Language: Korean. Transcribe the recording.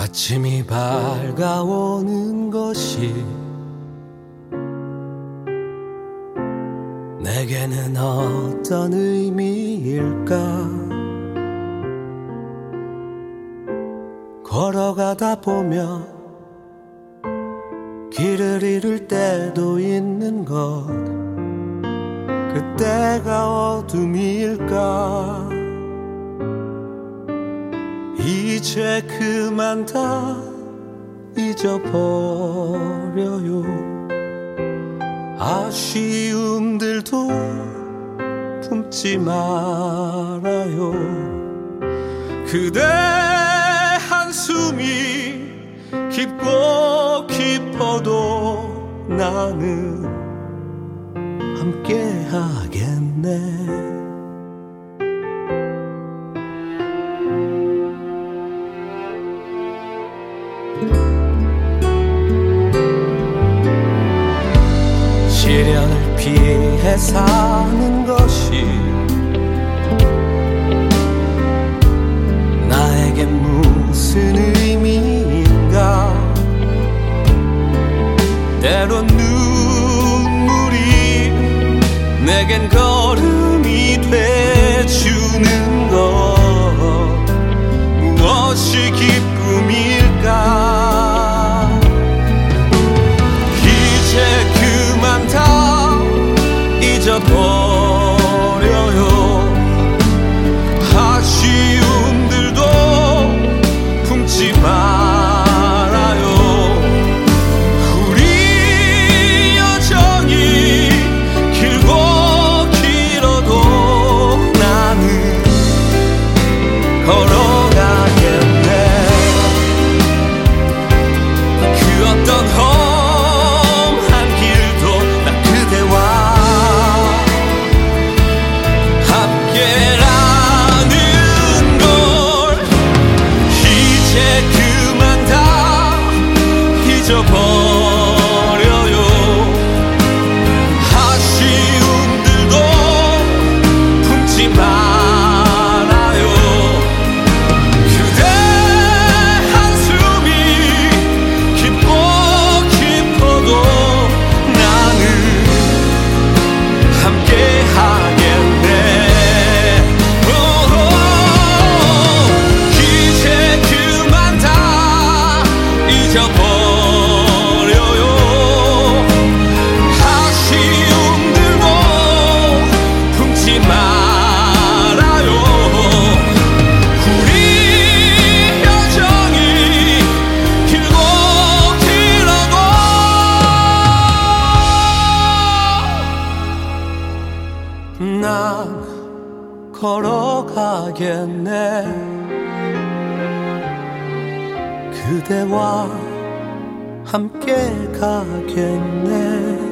아침이 밝아오는 것이 내게는 어떤 의미일까? 걸어가다 보면 길을 잃을 때도 있는 것, 그때가 어둠일까? 이제 그만 다 잊어버려요. 아쉬움들도 품지 말아요. 그대 한숨이 깊고 깊어도 나는 함께 하겠네. 시련을 피해 사는 것이 나에게 무슨 의미인가? 때론 눈물이 내겐 걸음이 돼주는 것, 무엇이 기쁨일까? 이제 그만 다 잊어버려요. 아쉬움들도 품지 말아요. 우리 여정이 길고 길어도 나는 걸어가겠네. 그 어떤 험한 길도 나 그대와 함께라는 걸 이제 그만 다 잊어버려요. 아쉬움들도 품지 말아요. 그대 한숨이 깊고 깊어도 나는 함께 하겠네. 이제 그만 다 잊어버려요. 아쉬움들도 품지 말아요. 우리 여정이 길고 길어도 난 걸어가겠네. 그대와 함께 가겠네.